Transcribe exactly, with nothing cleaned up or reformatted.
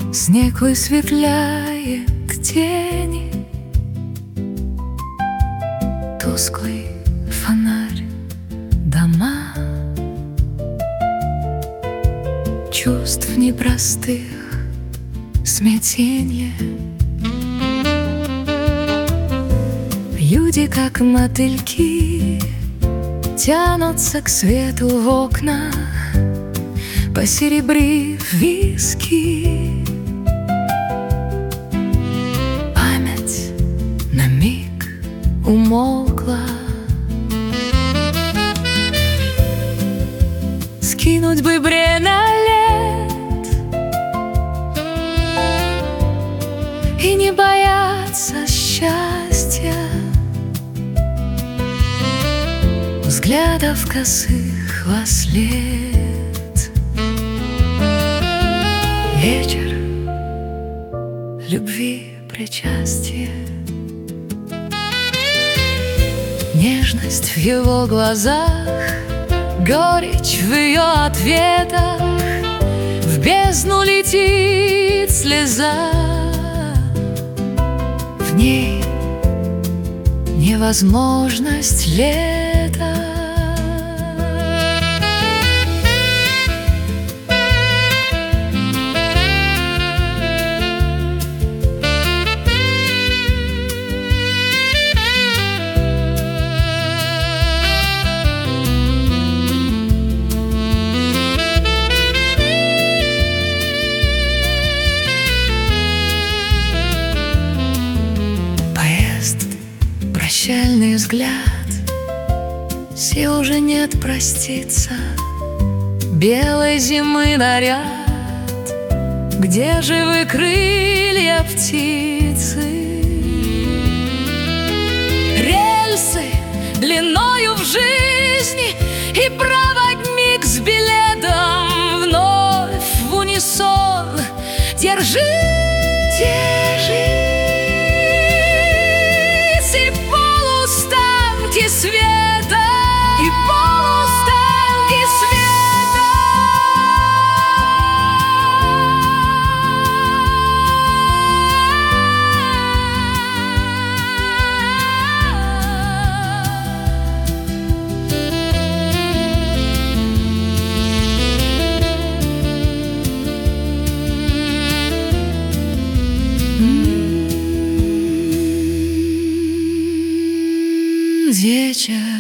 Снег высветляет тени, тусклый фонарь, дома, чувств непростых смятенье. Люди, как мотыльки, тянутся к свету в окна, посеребрив виски. Память на миг умолкла. Скинуть бы бремя лет и не бояться счастья, взглядов косых во след. Вечер любви, причастие, нежность в его глазах, горечь в ее ответах. В бездну летит слеза, в ней невозможность лета. Прощальный взгляд, сил уже нет проститься. Белой зимы наряд, где живы крылья птицы. Рельсы длиною в жизни и проводник с билетом. Вновь в унисон: держи, держи. Света и полустанки света. Вечер